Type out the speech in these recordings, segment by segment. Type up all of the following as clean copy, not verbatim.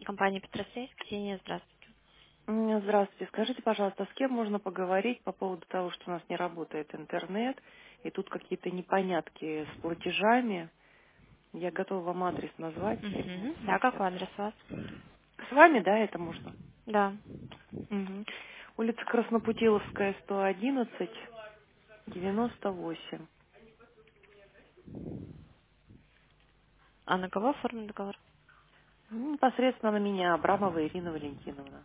Компания Петросейск. Ксения, здравствуйте. Здравствуйте. Скажите, пожалуйста, с кем можно поговорить по поводу того, что у нас не работает интернет, и тут какие-то непонятки с платежами? Я готова вам адрес назвать, если Угу. можете Да, сейчас. какой адрес у вас? С вами, да, это можно? Да. Мгм. Улица Краснопутиловская, 111, 98. А на кого оформлен договор? Непосредственно на меня, Абрамова Ирина Валентиновна.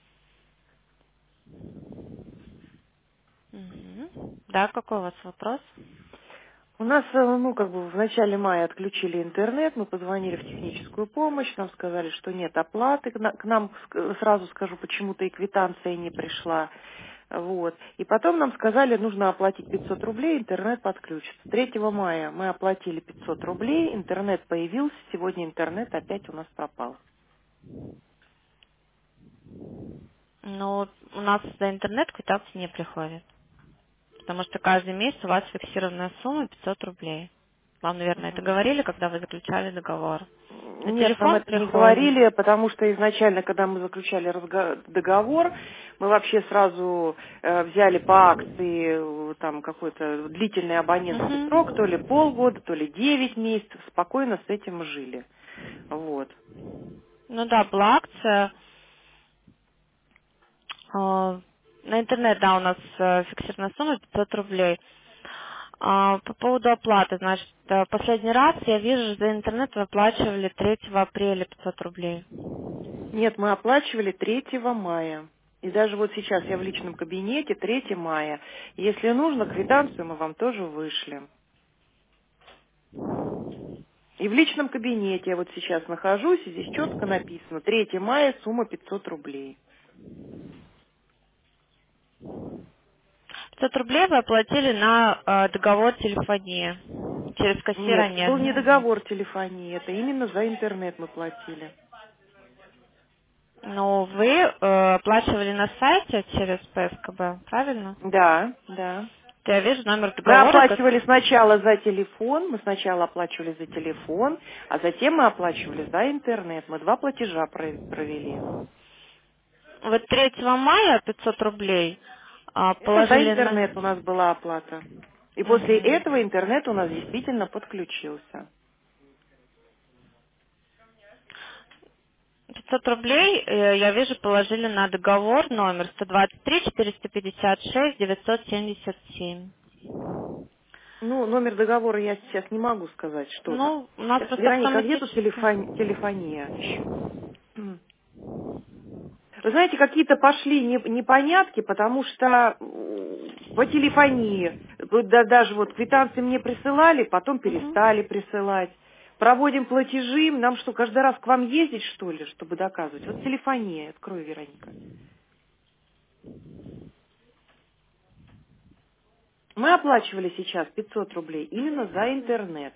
Угу. Да, какой у вас вопрос? У нас, в начале мая отключили интернет, мы позвонили в техническую помощь, нам сказали, что нет оплаты, к нам, сразу скажу, почему-то и квитанция не пришла. Вот. И потом нам сказали, нужно оплатить 500 рублей, интернет подключится. 3 мая мы оплатили 500 рублей, интернет появился, сегодня интернет опять у нас пропал. Ну, у нас за интернет квитанции не приходит. Потому что каждый месяц у вас фиксированная сумма 500 рублей. Вам, наверное, это Мгм. говорили, когда вы заключали договор. На Нет, нам телефон это не приходит. говорили, потому что изначально, когда мы заключали договор, мы вообще сразу взяли по акции там какой-то длительный абонентский срок, то ли Угу. полгода, то ли 9 месяцев, спокойно с этим жили. Вот. Ну да, была акция. На интернет, да, у нас фиксированная сумма 500 рублей. По поводу оплаты, значит, последний раз я вижу, за интернет вы оплачивали 3 апреля 500 рублей. Нет, мы оплачивали 3 мая. И даже вот сейчас я в личном кабинете 3 мая. Если нужно, квитанцию мы вам тоже вышлем. И в личном кабинете я вот сейчас нахожусь, и здесь четко написано 3 мая, сумма 500 рублей. 500 рублей вы оплатили на договор телефонии через Нет, кассира это был не нет. договор телефонии, это именно за интернет мы платили. Но вы оплачивали на сайте через ПСКБ, правильно? Да, да. То я вижу номер Мы договора. оплачивали сначала за телефон, мы сначала оплачивали за телефон, а затем мы оплачивали за интернет. Мы 2 платежа провели. Вот 3 мая 500 рублей Это за положили на... интернет у нас была оплата. И после Мгм. этого интернет у нас действительно подключился. 500 рублей, я вижу, положили на договор номер 123 456 977. Ну, номер договора я сейчас не могу сказать, что там. Ну, у нас просто Вероника, а где тут автоматически. телефония еще? Вы знаете, какие-то пошли непонятки, потому что по телефонии, вот даже вот квитанции мне присылали, потом Мгм. перестали присылать. Проводим платежи, нам что, каждый раз к вам ездить, что ли, чтобы доказывать? Вот телефония, открой, Вероника. Мы оплачивали сейчас 500 рублей именно за интернет.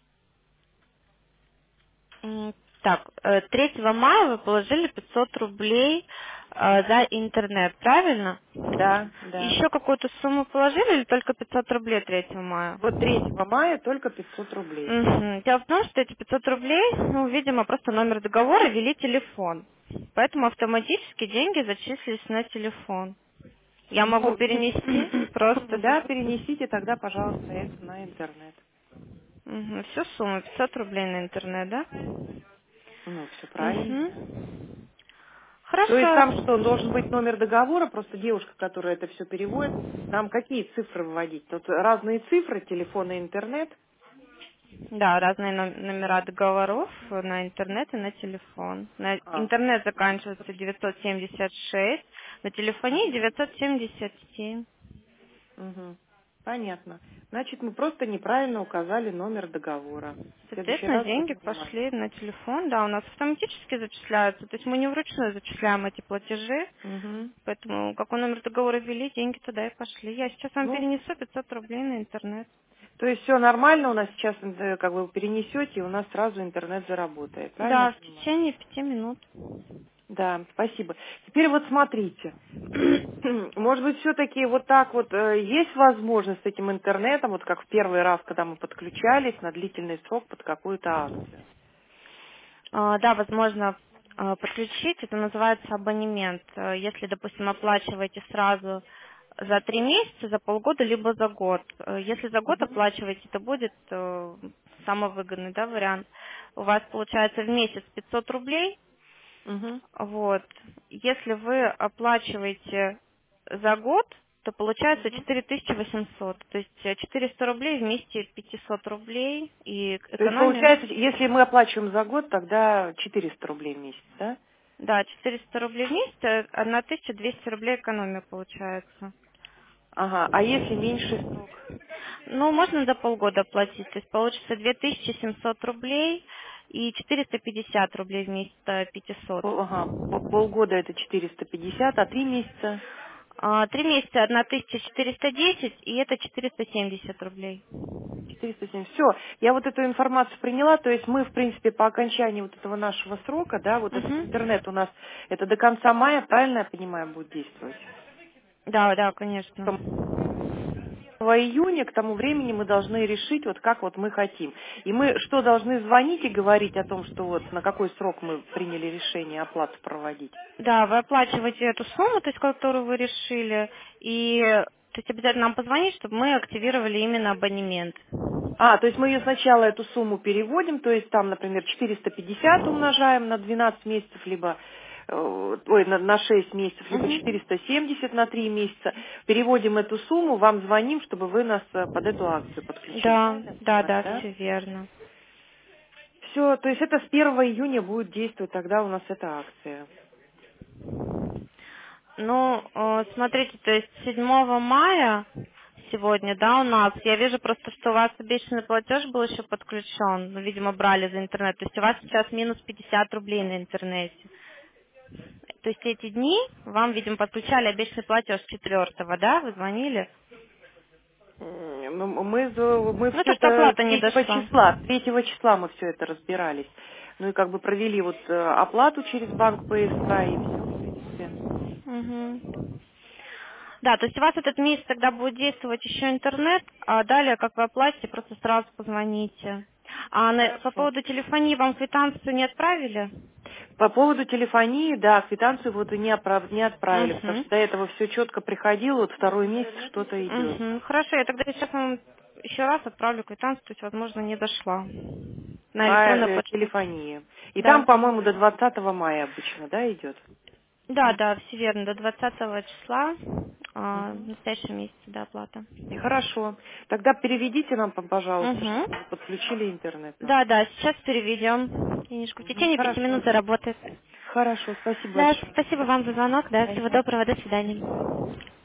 Так, 3 мая вы положили 500 рублей за интернет, правильно? Да, да. Еще какую-то сумму положили или только 500 рублей 3 мая? Вот 3 мая только 500 рублей. Мгм. Дело в том, что эти 500 рублей, ну, видимо, просто номер договора ввели телефон. Поэтому автоматически деньги зачислились на телефон. Я могу Ну, перенести просто да, перенесите тогда, пожалуйста, это на интернет. всю сумму, 500 рублей на интернет, да? Ну, все правильно. Мгм. То есть Хорошо. там что, должен быть номер договора, просто девушка, которая это все переводит, нам какие цифры выводить? Тут разные цифры, телефон и интернет. Да, разные номера договоров на интернет и на телефон. На А, интернет заканчивается 976, на телефоне 977. угу. Понятно. Значит, мы просто неправильно указали номер договора. В следующий Соответственно, раз деньги будем внимательны. пошли на телефон, да, у нас автоматически зачисляются, то есть мы не вручную зачисляем эти платежи, Угу. поэтому какой номер договора ввели, деньги туда и пошли. Я сейчас вам Ну, перенесу 500 рублей на интернет. то есть все нормально у нас сейчас, как вы перенесете, и у нас сразу интернет заработает. Правильно я Да, в понимаю? течение 5 минут. Да, спасибо. Теперь вот смотрите. Может быть, все-таки вот так вот есть возможность с этим интернетом, вот как в первый раз, когда мы подключались на длительный срок под какую-то акцию? Да, возможно, подключить. Это называется абонемент. Если, допустим, оплачиваете сразу за 3 месяца, за полгода, либо за год. Если за год Мгм. оплачиваете, это будет самый выгодный, да, вариант. У вас получается в месяц 500 рублей. Мгм. Вот. Если вы оплачиваете за год, то получается Мгм. 4800. То есть 400 рублей вместе 500 рублей. И То есть экономия, получается, если мы оплачиваем за год, тогда 400 рублей в месяц, да? да, 400 рублей в месяц, 1200 рублей экономия получается. Ага, а если меньший срок? Ну, можно до полгода платить, то есть получится 2700 рублей и 450 рублей вместо 500. Ага, полгода это 450, а 3 месяца? 3 месяца 1410 и это 470 рублей. 407. Все, я вот эту информацию приняла, то есть мы, в принципе, по окончании вот этого нашего срока, да, вот этот интернет у Мгм. нас, это до конца мая, правильно я понимаю, будет действовать? Да, да, конечно. В июне к тому времени мы должны решить, вот как вот мы хотим. И мы что, должны звонить и говорить о том, что вот на какой срок мы приняли решение оплату проводить? Да, вы оплачиваете эту сумму, то есть, которую вы решили, и то есть обязательно нам позвонить, чтобы мы активировали именно абонемент. А, то есть мы ее сначала эту сумму переводим, то есть там, например, 450 умножаем на 12 месяцев, либо на 6 месяцев, либо Мгм. 470 на 3 месяца. Переводим эту сумму, вам звоним, чтобы вы нас под эту акцию подключили. Да, Правильно я да, понимаю, да, да? все верно. Все, то есть это с 1 июня будет действовать тогда у нас эта акция. Ну, смотрите, то есть 7 мая сегодня, да, у нас, я вижу просто, что у вас обещанный платеж был еще подключен, ну, видимо, брали за интернет, то есть у вас сейчас минус 50 рублей на интернете. То есть эти дни вам, видимо, подключали обещанный платеж 4-го, да, вы звонили? Ну, мы Ну, все то, что это оплата не третьего дошла. числа, 3 числа мы все это разбирались. Ну и как бы провели вот оплату через банк ПСК и все, в принципе. Мгм. Да, то есть у вас этот месяц тогда будет действовать еще интернет, а далее, как вы оплатите, просто сразу позвоните. По Хорошо. поводу телефонии вам квитанцию не отправили? По поводу телефонии, да, квитанцию вот и не отправили, потому Угу. что до этого все четко приходило, вот второй месяц что-то идет. Угу. Хорошо, я тогда сейчас вам еще раз отправлю квитанцию, то есть, возможно, не дошла. На электронную почту. Телефония. И там, Да. по-моему, до 20 мая обычно, да, идет? Да, да, все верно, до 20 числа, в Мгм. настоящем месяце, да, оплата. Хорошо. Тогда переведите нам, пожалуйста, Угу. чтобы мы подключили интернет нам. Да, да, сейчас переведем. Денежку в Мгм. течение 5 минут Хорошо. заработает. Хорошо, спасибо Да, большое. спасибо вам за звонок, да, всего Ага. доброго, до свидания.